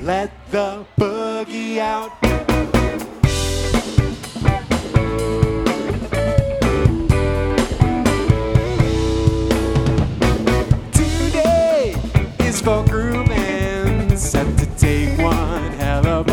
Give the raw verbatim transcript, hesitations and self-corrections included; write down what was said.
Let the boogie out. Today is for grooving, set to take one hell of a